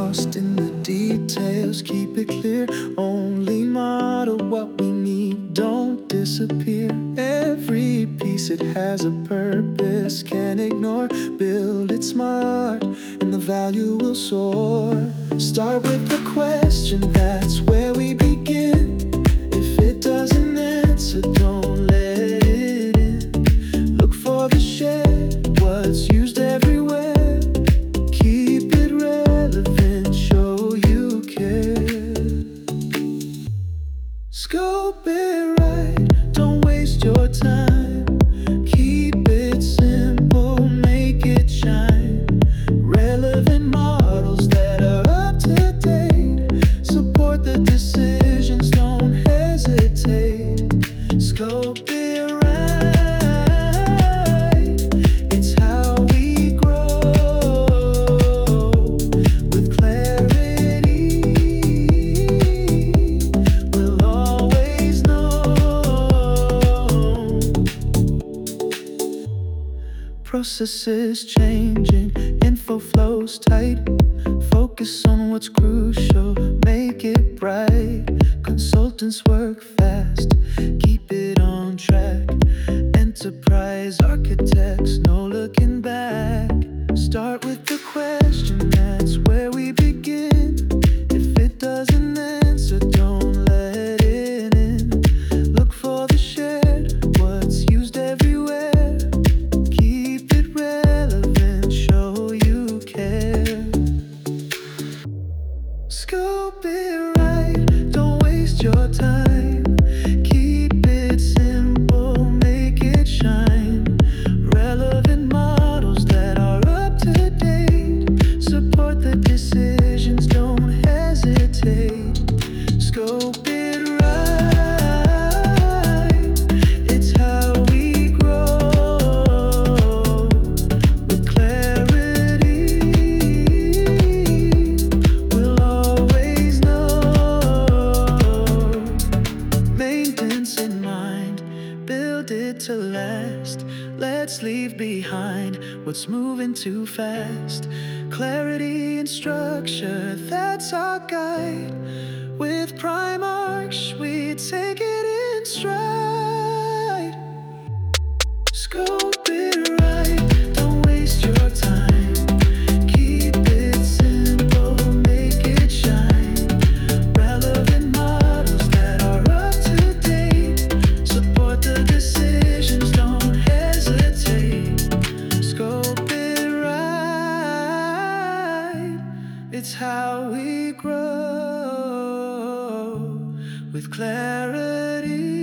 lost in the details. Keep it clear, only model what we need. Don't disappear. Every piece, it has a purpose. Can't ignore, build it smart, and the value will soar. Start with the question, that's where we begin. If it doesn't answer, don't let it in. Look for the shade, what's used everywhere. Keep it relevant, show you care. Scope it right, don't waste your time. Keep it simple, make it shine. Relevant models that are up to date. Support the decisions, don't hesitate. Scope it right, it's how we grow. With clarity, we'll always know. Processes changing, info flows tight. Focus on what's crucial, make it bright. Consultants work fast, keep it on track. Enterprise architects, no looking back. Start with the question, that's where we begin. If it doesn't answer, don't let it in. Look for the shared, what's used everywhere. Keep it relevant, show you care. Scope it right, don't waste your time. Keep it simple, make it shine. Relevant models that are up to date. Support the decisions, don't hesitate. Scope it right, it's how we grow. With clarity, we'll always know. Maintenance in mind, build it to last. Let's leave behind what's moving too fast. Clarity and structure, that's our guide. With prime arcs, we take it in stride. Scope it right, don't waste your time. Keep it simple, make it shine. Relevant models that are up to date. Support the decisions, don't hesitate. Scope it right, it's how we grow. With clarity,